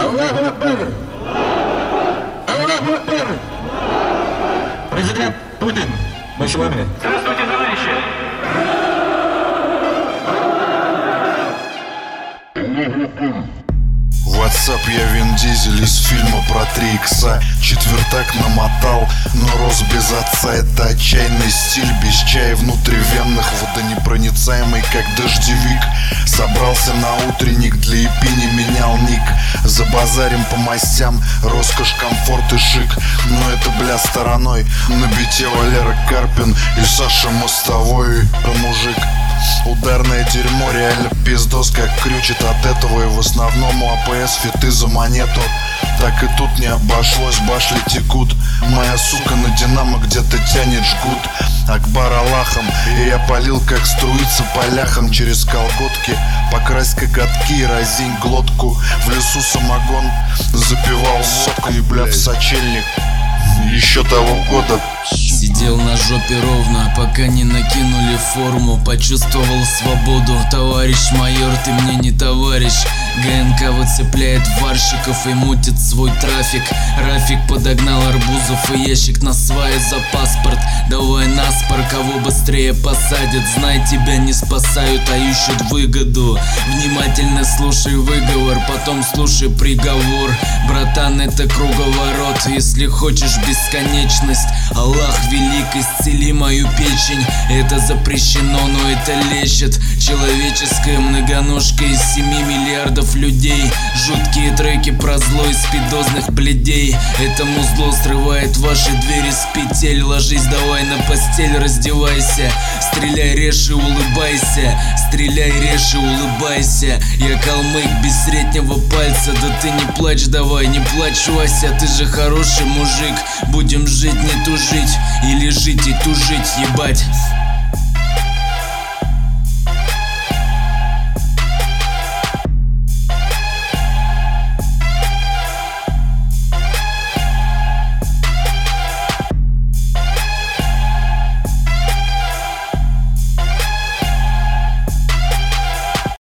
Президент Путин, мы с вами. Здравствуйте, товарищи! WhatsApp, я Вин Дизель из фильма про 3 икса. Четвертак намотал, но рос без отца. Это отчаянный стиль, без чая внутривенных, водонепроницаемый, как дождевик. Собрался на утренник, для EP не менял ник. За базарем по мастям, роскошь, комфорт и шик. Но это, бля, стороной. На бите Валера Карпин и Саша Мостовой. Мужик, ударное дерьмо, реально пиздос, как крючит. От этого и в основном у АПС фиты за монету. Так и тут не обошлось, башли текут. Моя сука на Динамо где-то тянет жгут. Акбар Аллахом, и я палил, как струится по ляхам. Через колготки покрась коготки и разинь глотку. В лесу самогон запивал соком, и, бля, в сочельник еще того года. Сидел на жопе ровно, пока не накинули форму. Почувствовал свободу, товарищ майор, ты мне не товарищ. ГНК выцепляет варщиков и мутит свой трафик. Рафик подогнал арбузов и ящик на свае за паспорт. Давай наспор, кого быстрее посадят. Знай, тебя не спасают, а ищут выгоду. Внимательно слушай выговор, потом слушай приговор. Братан, это круговорот, если хочешь бесконечность. Аллах велик, исцели мою печень. Это запрещено, но это лечит. Человеческая многоножка из 7 миллиардов людей. Жуткие треки про зло из спидозных бледей. Это музло срывает ваши двери с петель. Ложись давай на постель, раздевайся. Стреляй, режь и улыбайся. Стреляй, режь и улыбайся. Я калмык без среднего пальца. Да ты не плачь давай, не плачь, Вася. Ты же хороший мужик. Будем жить, не тужить. Или жить и тужить, ебать.